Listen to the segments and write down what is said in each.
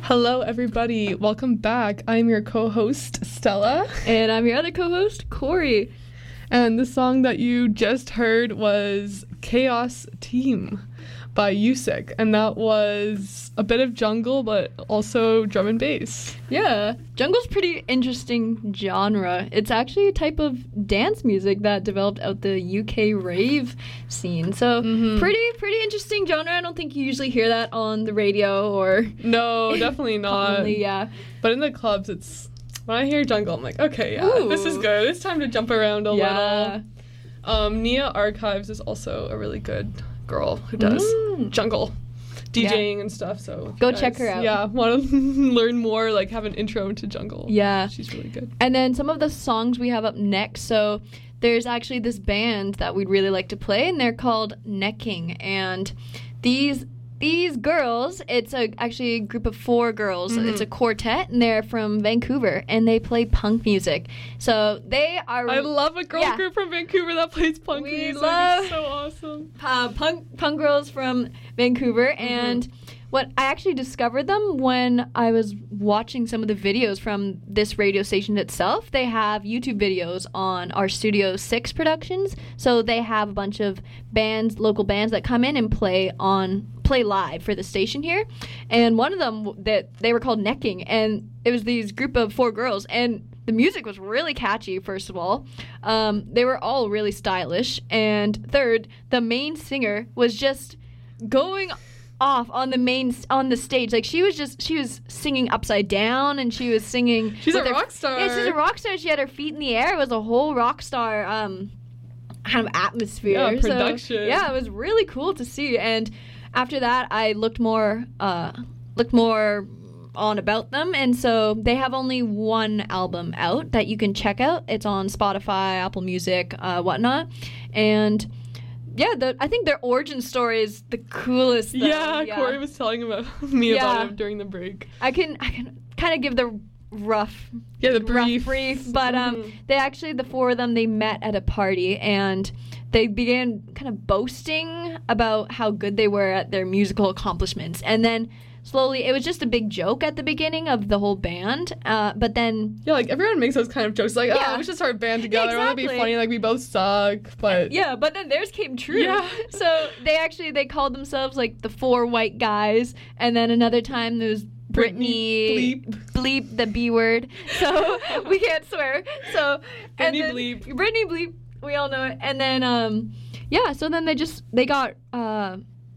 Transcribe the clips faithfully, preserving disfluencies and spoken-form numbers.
Hello, everybody. Welcome back. I'm your co-host, Stella. And I'm your other co-host, Corey. And the song that you just heard was Chaos Team by Yusik. And that was a bit of jungle, but also drum and bass. Yeah. Jungle's pretty interesting genre. It's actually a type of dance music that developed out the U K rave scene. So mm-hmm. pretty, pretty interesting genre. I don't think you usually hear that on the radio or... No, definitely not. Commonly, yeah. But in the clubs, it's... When I hear jungle, I'm like, okay, yeah, Ooh. This is good. It's time to jump around a yeah. little. Um, Nia Archives is also a really good girl who does mm. jungle DJing yeah. and stuff. So go guys, check her out. Yeah, want to learn more, like have an intro into jungle. Yeah, she's really good. And then some of the songs we have up next. So there's actually this band that we'd really like to play, and they're called Necking. And these. These girls, it's a, actually a group of four girls. Mm-hmm. It's a quartet, and they're from Vancouver, and they play punk music. So they are... I love a girl yeah. group from Vancouver that plays punk we music. Love it's so awesome. Uh, punk, punk girls from Vancouver, mm-hmm. and what I actually discovered them when I was watching some of the videos from this radio station itself. They have YouTube videos on our Studio six productions, so they have a bunch of bands, local bands that come in and play on... play live for the station here, and one of them that they were called Necking, and it was these group of four girls, and the music was really catchy. First of all, um, they were all really stylish, and third, the main singer was just going off on the main on the stage. Like she was just she was singing upside down, and she was singing. She's a her, rock star. Yeah, she's a rock star. She had her feet in the air. It was a whole rock star um, kind of atmosphere. Yeah, production. So, yeah, it was really cool to see. And after that, I looked more, uh, looked more on about them, and so they have only one album out that you can check out. It's on Spotify, Apple Music, uh, whatnot, and yeah, the, I think their origin story is the coolest. Though. Yeah, yeah, Corey was telling about me yeah. about it during the break. I can, I can kind of give the rough, yeah, the brief, brief, but um, mm-hmm. they actually the four of them they met at a party and. They began kind of boasting about how good they were at their musical accomplishments. And then slowly, it was just a big joke at the beginning of the whole band. Uh, but then... Yeah, like, everyone makes those kind of jokes. Like, yeah. oh, we should start a band together. Yeah, exactly. Wouldn't it be funny? Like, we both suck, but... Yeah, but then theirs came true. Yeah. So they actually, they called themselves, like, the Four White Guys. And then another time, there was Brittany... Bleep. Bleep, the B word. So we can't swear. So... Brittany and then, Bleep. Brittany Bleep. We all know it. And then, um, yeah, so then they just, they got, uh,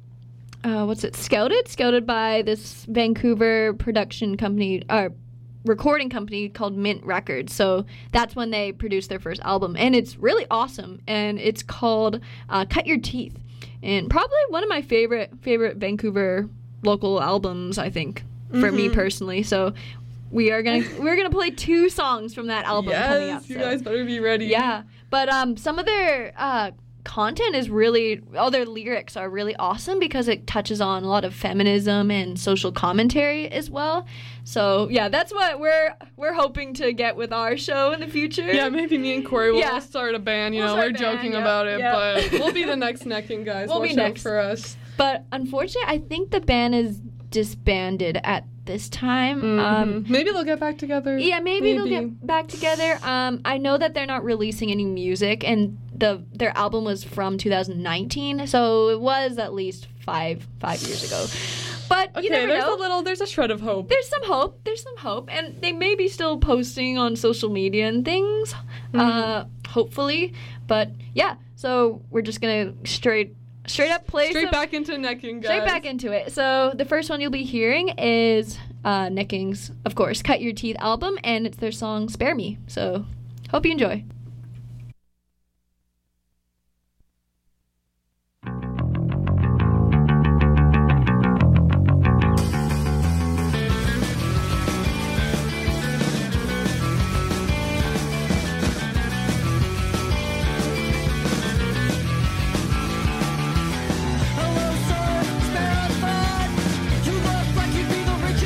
uh, what's it, scouted? Scouted by this Vancouver production company, uh, recording company called Mint Records. So that's when they produced their first album. And it's really awesome. And it's called uh, Cut Your Teeth. And probably one of my favorite, favorite Vancouver local albums, I think, for mm-hmm. me personally. So we are gonna we're gonna play two songs from that album yes, coming up. You so. guys better be ready. Yeah. But um, some of their uh, content is really, all their lyrics are really awesome because it touches on a lot of feminism and social commentary as well. So yeah, that's what we're we're hoping to get with our show in the future. Yeah, maybe me and Corey will yeah. start a band. You we'll know, we're band, joking yeah. about it, yeah. but we'll be the next Necking guys. We'll Watch be next out for us. But unfortunately, I think the band is disbanded at this time. Mm-hmm. Um, maybe they'll get back together. Yeah, maybe, maybe they'll get back together. Um, I know that they're not releasing any music, and the their album was from two thousand nineteen, so it was at least five five years ago. But okay, you never there's know. a little, there's a shred of hope. There's some hope. There's some hope, and they may be still posting on social media and things. Mm-hmm. Uh, hopefully, but yeah. So we're just gonna straight. Straight up play Straight some, back into Necking, guys. Straight back into it. So the first one you'll be hearing is uh, Necking's, of course, Cut Your Teeth album, and it's their song Spare Me. So hope you enjoy.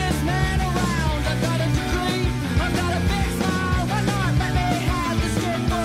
I've got a big smile, why not let me have the skin?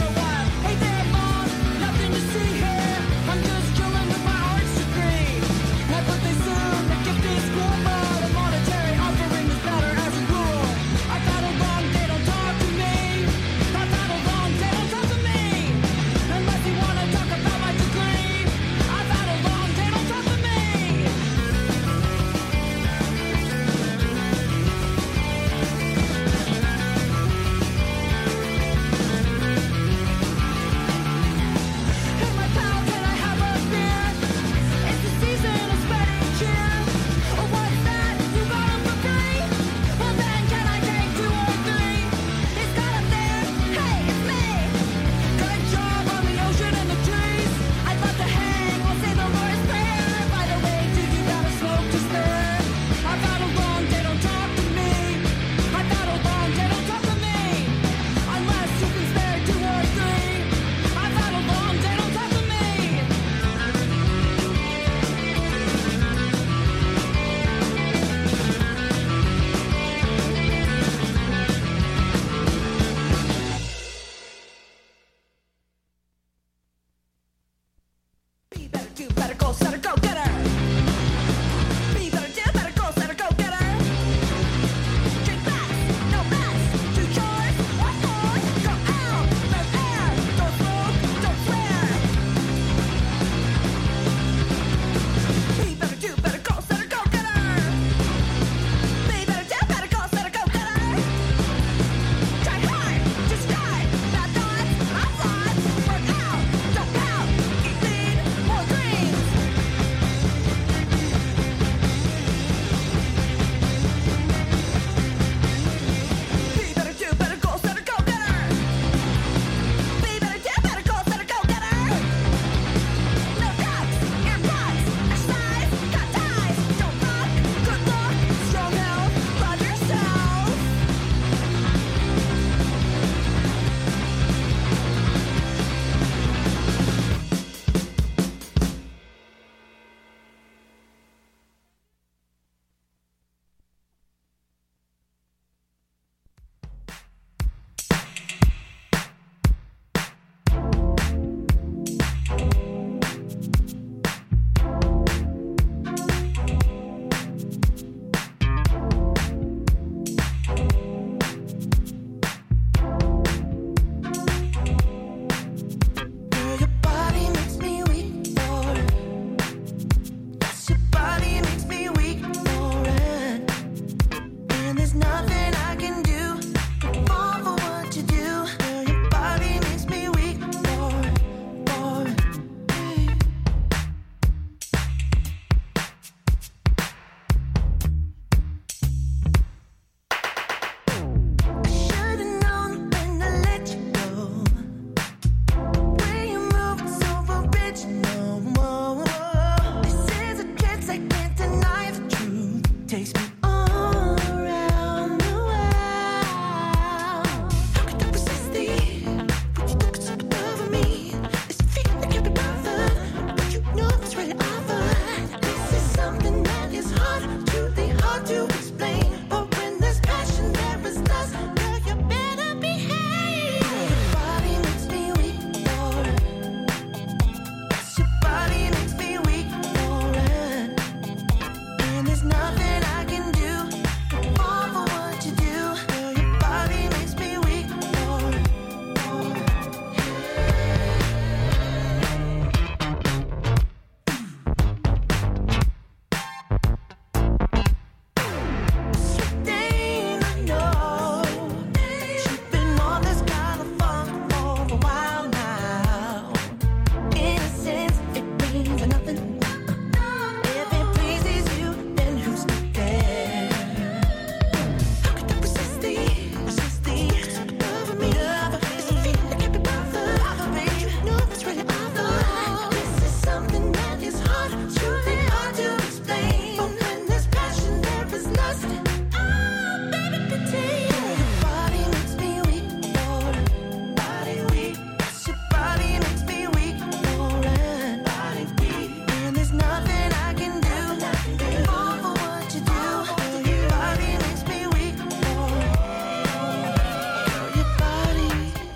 lost. Oh, baby, pretend. Your body makes me weak for it. Body weak. Your body makes me weak for it. Body weak. And there's nothing I can do. Fall for what you do. Your body makes me weak for it. Girl, your body.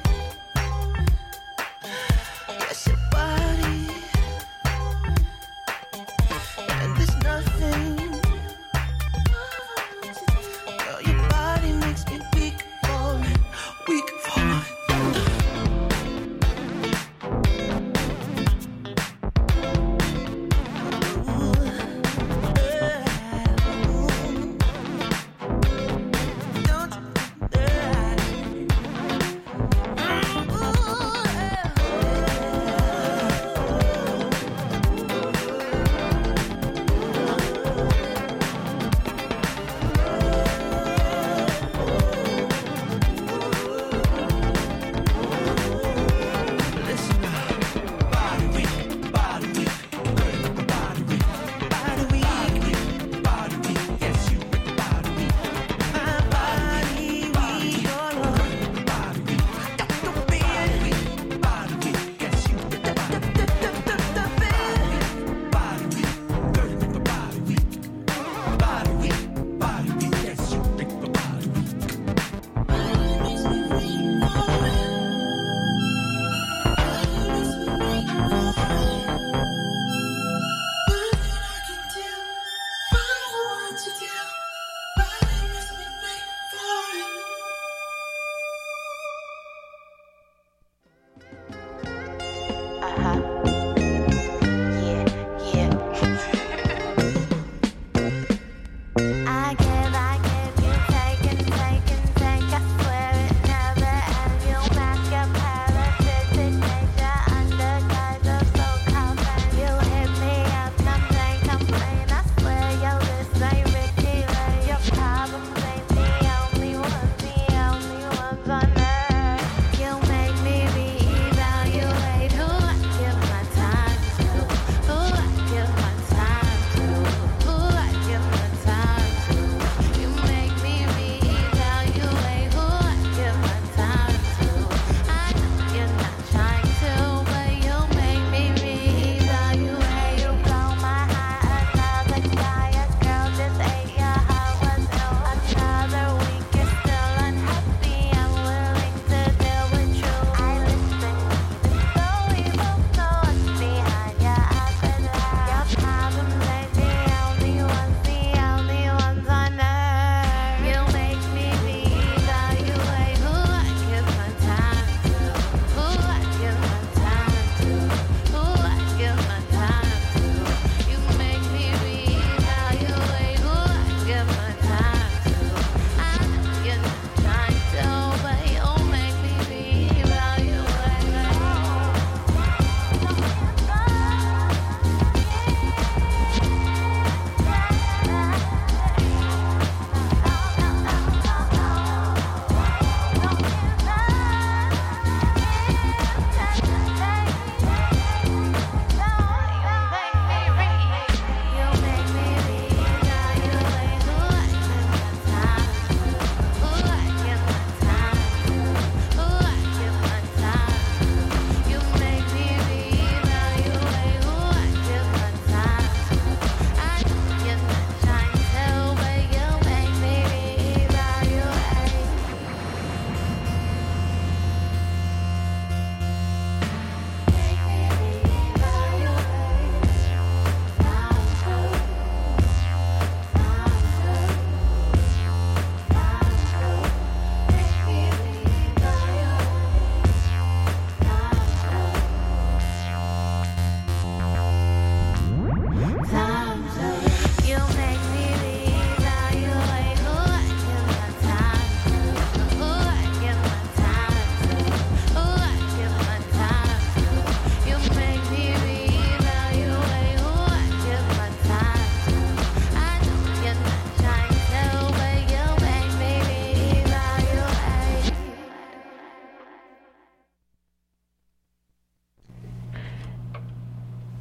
Yes, your body. And there's nothing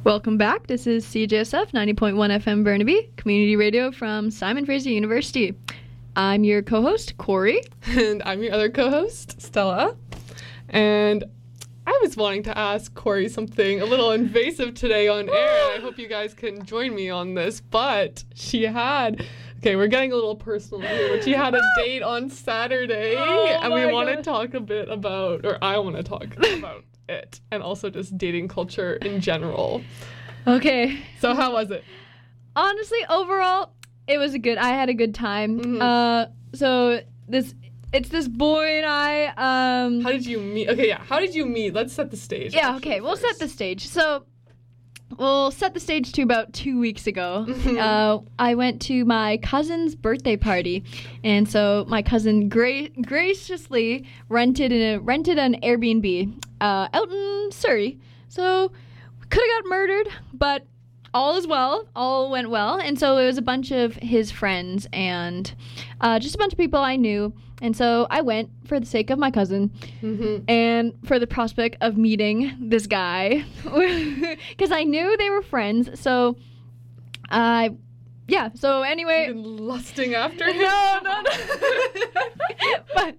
Welcome back. This is C J S F ninety point one F M Burnaby, community radio from Simon Fraser University. I'm your co-host, Corey. And I'm your other co-host, Stella. And I was wanting to ask Corey something a little invasive today on air, and I hope you guys can join me on this, but she had... Okay, we're getting a little personal here, but she had a date on Saturday, oh and we want to God. talk a bit about, or I want to talk about it, and also just dating culture in general. Okay. So how was it? Honestly, overall, it was a good. I had a good time. Mhm. Uh, so this, it's this boy and I. Um, How did you meet? Okay, yeah, how did you meet? Let's set the stage. yeah. actually, Okay. We'll set first. the stage. So. We'll set the stage to about two weeks ago. Mhm. Uh, I went to my cousin's birthday party, and so my cousin gra- graciously rented a, rented an Airbnb uh, out in Surrey. So could have got murdered, but all is well. All went well, and so it was a bunch of his friends and uh, just a bunch of people I knew. And so I went for the sake of my cousin Mhm. and for the prospect of meeting this guy because I knew they were friends. So I, yeah. So anyway, You've been lusting after him? no, no, no. But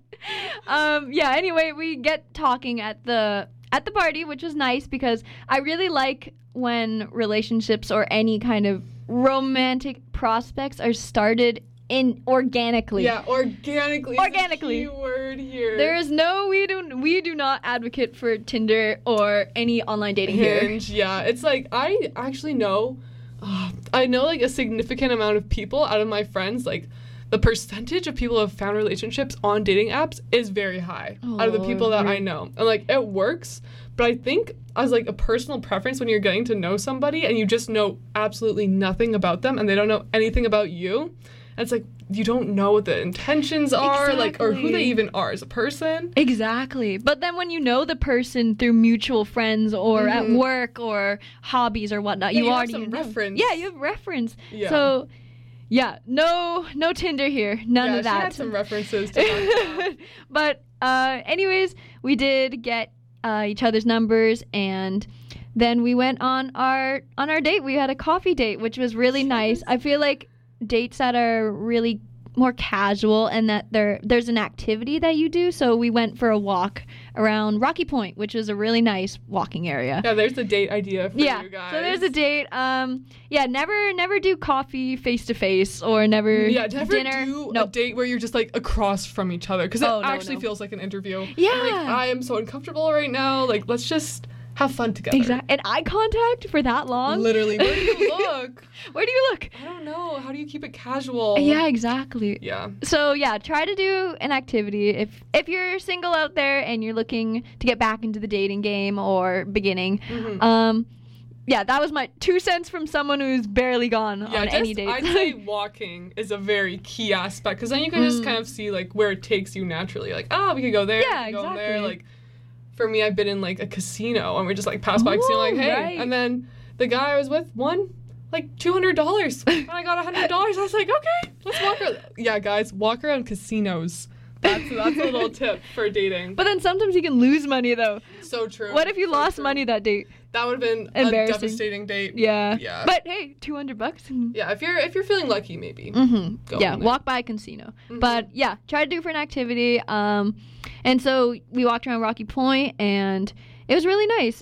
um, yeah. Anyway, we get talking at the at the party, which was nice because I really like when relationships or any kind of romantic prospects are started in organically. Yeah, organically. is a Organically. key word here. There is no we do we do not advocate for Tinder or any online dating here. Hinge, yeah. It's like I actually know, uh, I know like a significant amount of people out of my friends. Like the percentage of people who have found relationships on dating apps is very high out of the Oh, people that I really? know, and like it works. But I think as like a personal preference, when you're getting to know somebody and you just know absolutely nothing about them and they don't know anything about you. And it's like you don't know what the intentions are, like, or who they Exactly. even are as a person. Exactly. But then when you know the person through mutual friends or at Mhm. work or hobbies or whatnot, Yeah, you, you have already some know. reference. Yeah, you have reference. Yeah. So yeah, no no Tinder here. None yeah, of that. She had some references to that. But uh anyways, we did get uh, each other's numbers, and then we went on our on our date. We had a coffee date, which was really nice. I feel like dates that are really more casual and that there there's an activity that you do. So we went for a walk around Rocky Point, which was a really nice walking area. Yeah, there's the date idea for Yeah, you guys. so there's a date. Um, yeah, never, never do coffee face to face or never Yeah, never dinner. do a Nope. date where you're just like across from each other because Oh, it no, actually no. feels like an interview. Yeah. I'm like, I am so uncomfortable right now. Like, let's just have fun together. Exactly. And eye contact for that long. Literally, where do you look? Where do you look? I don't know. How do you keep it casual? Yeah, exactly. Yeah. So yeah, try to do an activity if if you're single out there and you're looking to get back into the dating game or beginning. Mhm. Um, yeah, that was my two cents from someone who's barely gone Yeah, on just, any dates. I'd say walking is a very key aspect because then you can just Mm. kind of see like where it takes you naturally. Like, oh, we could go there. Yeah, we could go there. exactly. Like, for me, I've been in like a casino and we just like pass by a casino like, Ooh, hey, right. and then the guy I was with won like two hundred dollars and I got one hundred dollars. I was like, okay, let's walk around. Yeah, guys, walk around casinos. That's that's a little tip for dating. But then sometimes you can lose money though. So true. What if you so lost true. money that date? That would have been a Embarrassing. devastating date. Yeah. Yeah. But hey, two hundred bucks. Yeah, if you're if you're feeling lucky, maybe. Mm-hmm. Go Yeah, on there. walk by a casino. Mhm. But yeah, try to do for an activity. Um, and so we walked around Rocky Point, and it was really nice.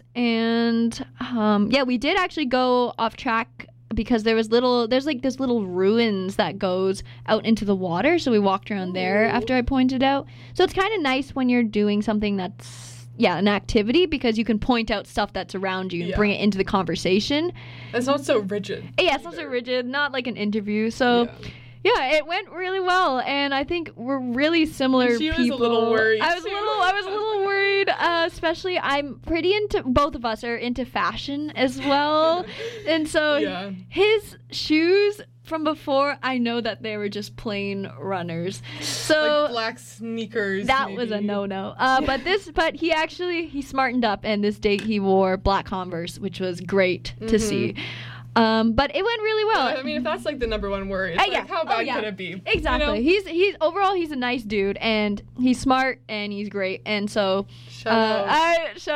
And um, yeah, we did actually go off track because there was little, there's like this little ruins that goes out into the water. So we walked around there Ooh. after I pointed out. So it's kind of nice when you're doing something that's yeah, an activity because you can point out stuff that's around you and Yeah. bring it into the conversation. It's not so rigid. Yeah, it's not so either. rigid, not like an interview. So Yeah. yeah, it went really well, and I think we're really similar She was a people. little worried, I was too. a little, I was a little worried, uh, especially I'm pretty into. Both of us are into fashion as well, and so Yeah. his shoes from before, I know that they were just plain runners. So Like black sneakers. that was a maybe. no-no. Uh, but this, but he actually he smartened up, and this date he wore black Converse, which was great to Mhm. see. Um, but it went really well. I mean, if that's like the number one worry, it's Uh, like, yeah. how bad Oh, yeah. could it be? Exactly. You know? He's he's overall he's a nice dude and he's smart and he's great and so Shout uh, out. I so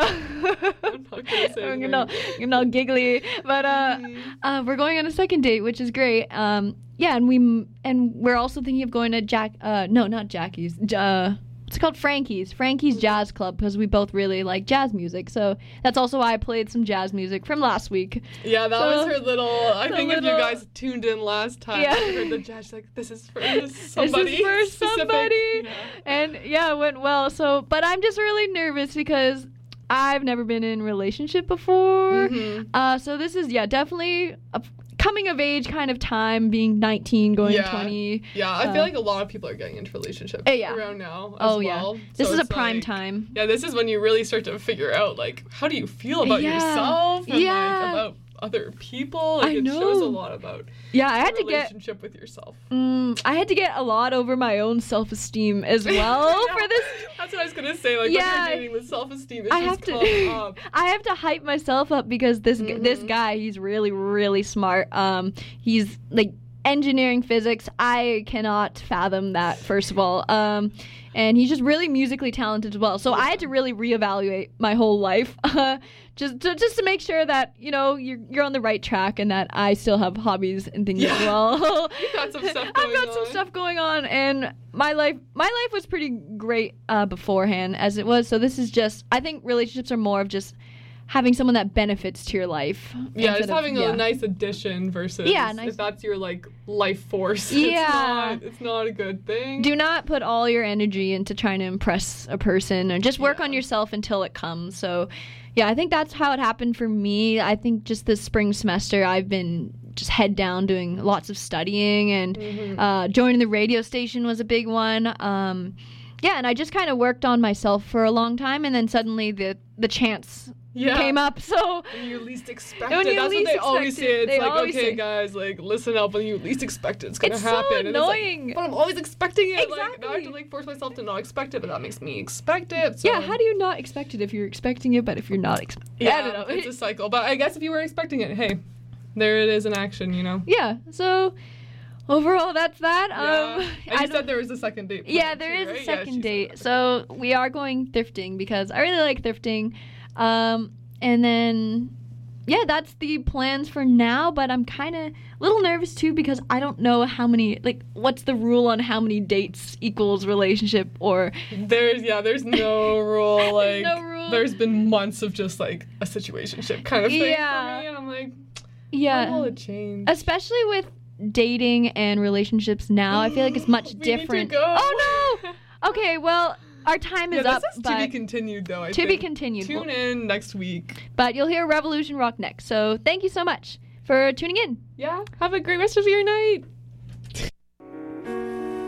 I'm not gonna say I'm his gonna, name. I'm all giggly, but uh, Mhm. uh, we're going on a second date, which is great. Um, yeah, and we m- and we're also thinking of going to Jack. Uh, no, not Jackie's. J- Uh, it's called Frankie's. Frankie's Jazz Club because we both really like jazz music. So that's also why I played some jazz music from last week. Yeah, that So- was her little. I the think if you little- guys tuned in last time, Yeah. you heard the judge she's like, "This is for somebody." This is for specific." somebody. Yeah. And yeah, it went well. So, but I'm just really nervous because I've never been in a relationship before. Mhm. Uh, so this is yeah definitely a coming of age kind of time, being nineteen, going Yeah. twenty. Yeah, I feel Uh, like a lot of people are getting into relationships Uh, yeah. around now. As Oh yeah, well. this So is a it's prime like- time. Yeah, this is when you really start to figure out like how do you feel about Yeah. yourself and Yeah. like about other people. Like I it shows a know. lot about Yeah, I your had to get relationship with yourself. mm, I had to get a lot over my own self-esteem as well Yeah. for this. That's what I was gonna say. Like Yeah. when you're dating with self-esteem, it's I just have to come up. I have to hype myself up because this gu- this Mhm. guy, he's really really smart. Um he's like engineering physics. I cannot fathom that first of all. Um and he's just really musically talented as well. So I had to really reevaluate my whole life. Uh, just to, just to make sure that, you know, you're you're on the right track and that I still have hobbies and things as Yeah. well. You've got some stuff I've going got some on. stuff going on and my life my life was pretty great uh, beforehand as it was. So this is just I think relationships are more of just having someone that benefits to your life. Yeah, instead just of- having yeah. a nice addition versus Yeah, nice- if that's your like life force. Yeah. It's not, it's not a good thing. Do not put all your energy into trying to impress a person or just work Yeah. on yourself until it comes. So, yeah, I think that's how it happened for me. I think just this spring semester, I've been just head down doing lots of studying and Mhm. uh, joining the radio station was a big one. Um, yeah, and I just kind of worked on myself for a long time, and then suddenly the the chance Yeah. came up. So When you least expect When it. you That's least what they always expect it. say. It's They like, always okay, say- guys, like listen up. When you least expect it, it's gonna It's so happen. And annoying. It's like, but I'm always expecting it. Like now I have Exactly. to like force myself to not expect it, but that makes me expect it. So. yeah, how do you not expect it if you're expecting it, but if you're not expecting Yeah, I don't know. it's a cycle. But I guess if you were expecting it, hey, there it is in action. You know. Yeah, so overall, that's that. Yeah. Um, and I you don't- said there was a second date. yeah, planned there too, is right? a Yeah, second she said date. that. So we are going thrifting because I really like thrifting. Um, and then, yeah, that's the plans for now. But I'm kind of a little nervous too because I don't know how many, like, what's the rule on how many dates equals relationship or. There's yeah, there's no rule. Like There's no rule. there's been months of just like a situationship kind of thing Yeah. for me, and I'm like, Yeah. when will it change? Especially with dating and relationships now, I feel like it's much We need to different. go. Oh no! Okay, well, our time is yeah, up. this is but to be continued, though. I to be think. continued. Tune in next week. But you'll hear Revolution Rock next. So thank you so much for tuning in. Yeah. Have a great rest of your night.